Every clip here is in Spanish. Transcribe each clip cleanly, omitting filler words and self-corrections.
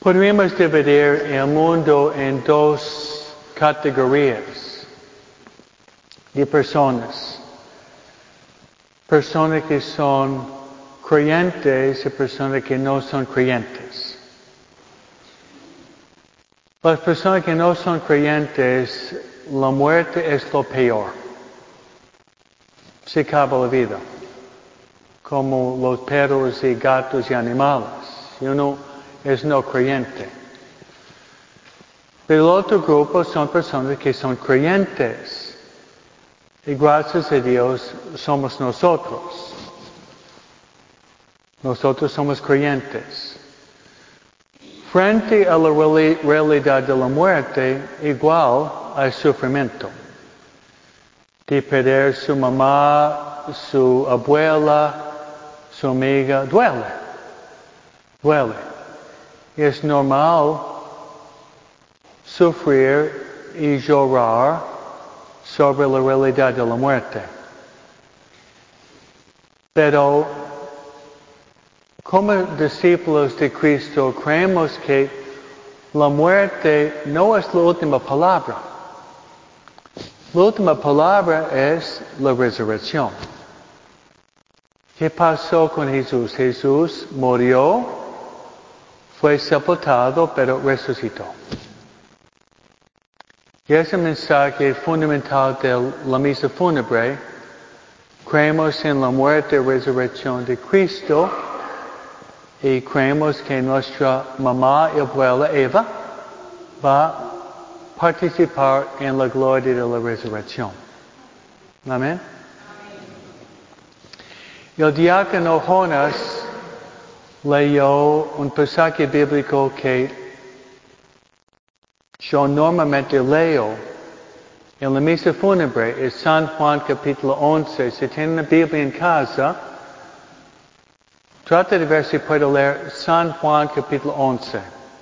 Podríamos dividir el mundo en dos categorías de personas. Personas que son creyentes y personas que no son creyentes. Las personas que no son creyentes, la muerte es lo peor. Se acaba la vida. Como los perros y gatos y animales. Y uno es no creyente. Pero el otro grupo son personas que son creyentes. Y gracias a Dios somos nosotros. Nosotros somos creyentes. Frente a la realidad de la muerte, igual hay sufrimiento. De perder su mamá, su abuela, su amiga, duele. Es normal sufrir y llorar sobre la realidad de la muerte. Pero como discípulos de Cristo creemos que la muerte no es la última palabra. La última palabra es la resurrección. ¿Qué pasó con Jesús? Jesús murió, fue sepultado, pero resucitó. Y ese mensaje fundamental de la misa fúnebre, creemos en la muerte y resurrección de Cristo y creemos que nuestra mamá y abuela Eva va a participar en la gloria de la resurrección. Amén. El diácono Jonas leyó un pasaje bíblico que yo normalmente leo en la misa fúnebre, es San Juan capítulo 11. Si tienen una Biblia en casa, trata de ver si puedo leer San Juan capítulo 11.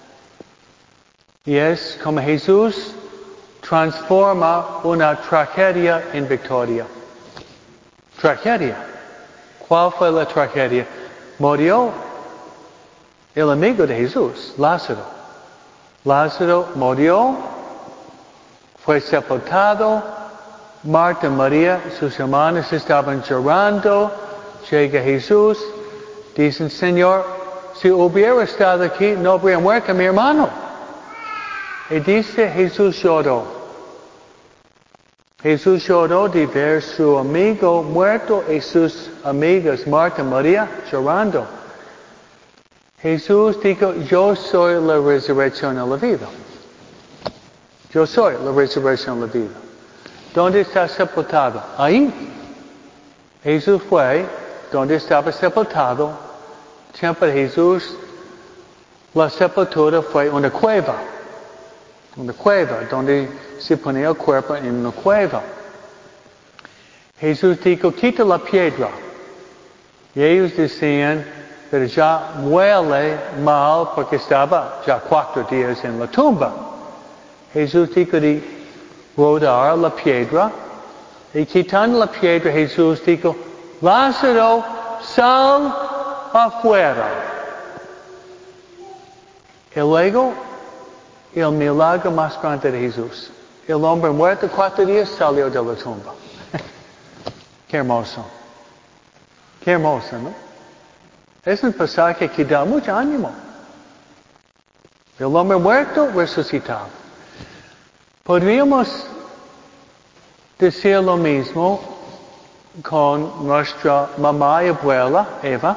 Y es como Jesús transforma una tragedia en victoria. Tragedia. ¿Cuál fue la tragedia? Murió el amigo de Jesús, Lázaro. Lázaro murió, fue sepultado. Marta y María, sus hermanas, estaban llorando. Llega Jesús. Dicen, Señor, si hubiera estado aquí, no habría muerto mi hermano. Y dice, Jesús lloró. Jesús lloró de ver su amigo muerto y sus amigas, Marta y María, llorando. Jesús dijo, yo soy la resurrección y la vida. Yo soy la resurrección y la vida. ¿Dónde está sepultado? Ahí. Jesús fue donde estaba sepultado. Tiempo de Jesús, la sepultura fue una cueva. Una cueva donde se ponía el cuerpo en una cueva. Jesús dijo, quita la piedra. Y ellos decían, pero ya huele mal porque estaba ya 4 días en la tumba. Jesús dijo de rodar la piedra. Y quitando la piedra, Jesús dijo, Lázaro, sal afuera. Y luego, el milagro más grande de Jesús. El hombre muerto 4 días salió de la tumba. Qué hermoso. Qué hermoso, ¿no? Es un pasaje que da mucho ánimo. El hombre muerto resucitado. Podríamos decir lo mismo con nuestra mamá y abuela, Eva.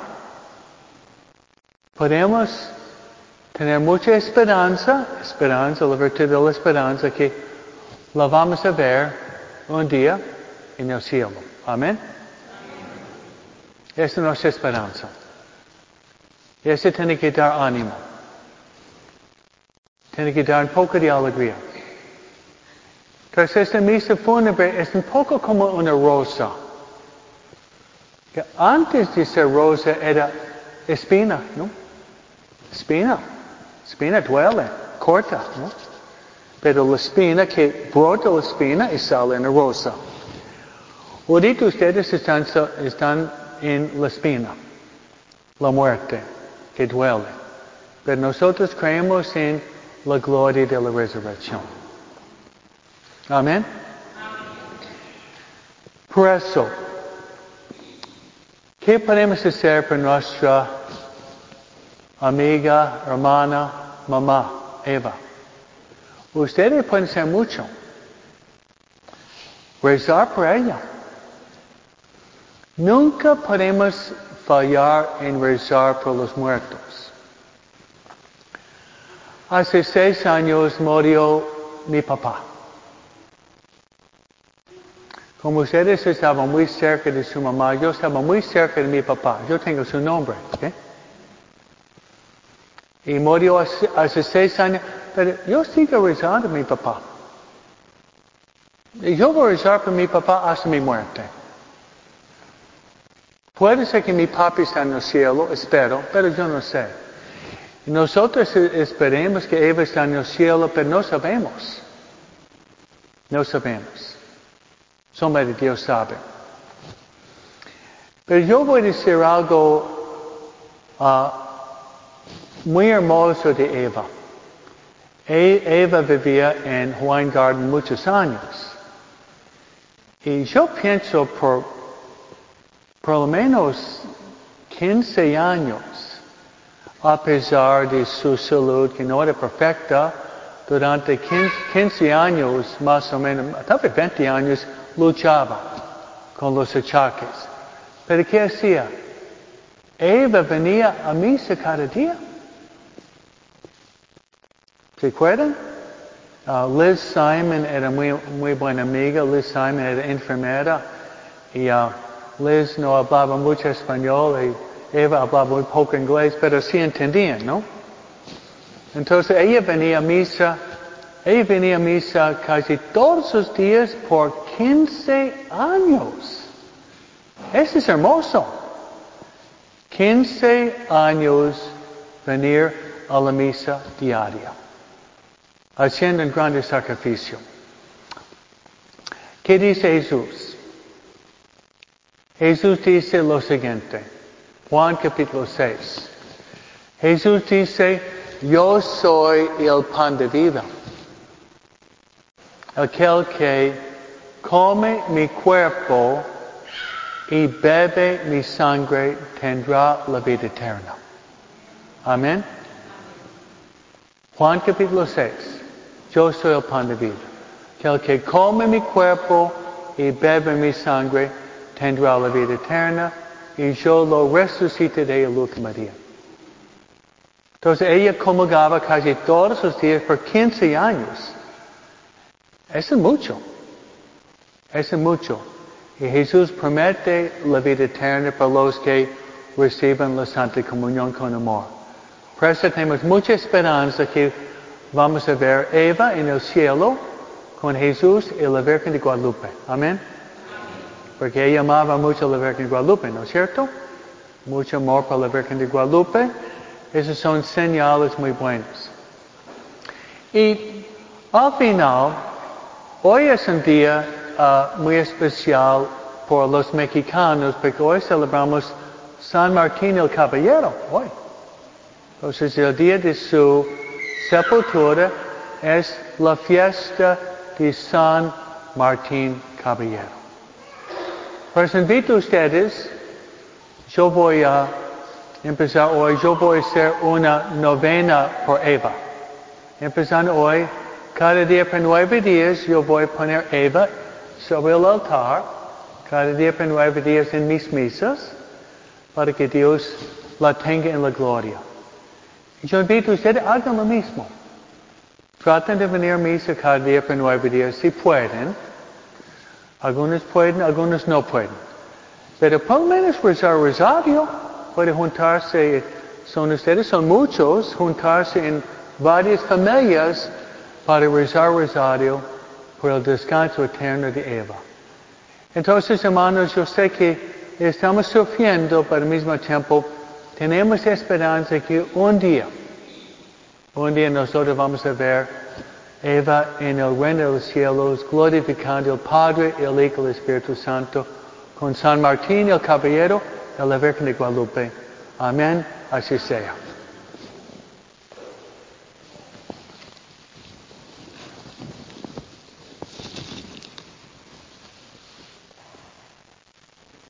Podemos tener mucha esperanza, la virtud de la esperanza, que la vamos a ver un día en el cielo. Amén. Esa es nuestra esperanza. Eso tiene que dar ánimo. Tiene que dar un poco de alegría. Entonces esta misa fúnebre es un poco como una rosa. Que antes de ser rosa era espina, ¿no? Espina. Espina duele, corta, ¿no? Pero la espina que brota la espina y sale en la rosa. Ahorita ustedes están en la espina. La muerte, que duele. Pero nosotros creemos en la gloria de la resurrección. Amén. Por eso, ¿qué podemos hacer por nuestra amiga, hermana, mamá, Eva? Ustedes pueden hacer mucho. Rezar por ella. Nunca podemos fallar en rezar por los muertos. Hace 6 años murió mi papá. Como ustedes estaban muy cerca de su mamá, yo estaba muy cerca de mi papá. Yo tengo su nombre. ¿Okay? Y murió hace 6 años. Pero yo sigo rezando por mi papá. Y yo voy a rezar por mi papá hasta mi muerte. Puede ser que mi papá está en el cielo, espero, pero yo no sé. Nosotros esperemos que Eva está en el cielo, pero no sabemos. No sabemos. Solamente Dios sabe. Pero yo voy a decir algo muy hermoso de Eva. Eva vivía en Hawaiian Garden muchos años. Y yo pienso por lo menos 15 años, a pesar de su salud que no era perfecta, durante 15 años más o menos, tal vez 20 años, luchaba con los achaques. ¿Pero qué hacía? Eva venía a misa cada día. ¿Se acuerdan? Liz Simon era muy buena amiga. Liz Simon era enfermera. Y Liz no hablaba mucho español y Eva hablaba muy poco inglés, pero sí entendían, ¿no? Entonces ella venía a misa casi todos los días por 15 años. Eso es hermoso. 15 años venir a la misa diaria, haciendo un grande sacrificio. ¿Qué dice Jesús? Jesús dice lo siguiente, Juan capítulo 6. Jesús dice, yo soy el pan de vida. Aquel que come mi cuerpo y bebe mi sangre tendrá la vida eterna. Amén. Juan capítulo 6. Yo soy el pan de vida. Aquel que come mi cuerpo y bebe mi sangre tendrá la vida eterna y yo lo resucitaré el último día. Entonces ella comulgaba casi todos los días por 15 años. Eso es mucho. Eso es mucho. Y Jesús promete la vida eterna para los que reciben la Santa Comunión con amor. Por eso tenemos mucha esperanza que vamos a ver Eva en el cielo con Jesús y la Virgen de Guadalupe. Amén. Porque ella amaba mucho a la Virgen de Guadalupe, ¿no es cierto? Mucho amor por la Virgen de Guadalupe. Esos son señales muy buenos. Y al final, hoy es un día muy especial por los mexicanos, porque hoy celebramos San Martín el Caballero, hoy. Entonces el día de su sepultura es la fiesta de San Martín Caballero. Pues invito a ustedes, yo voy a empezar hoy, yo voy a hacer una novena por Eva. Empezando hoy, cada día por 9 días yo voy a poner Eva sobre el altar, cada día por 9 días en mis misas, para que Dios la tenga en la gloria. Y yo invito a ustedes, hagan lo mismo. Traten de venir a misa cada día por 9 días, si pueden. Algunos pueden, algunos no pueden. Pero por lo menos rezar rosario, puede juntarse, ustedes son muchos, juntarse en varias familias para rezar rosario por el descanso eterno de Eva. Entonces, hermanos, yo sé que estamos sufriendo, pero al mismo tiempo tenemos esperanza que un día nosotros vamos a ver Eva en el reino de los cielos, glorificando al Padre, el Hijo y el Espíritu Santo, con San Martín el Caballero y la Virgen de Guadalupe. Amén. Así sea.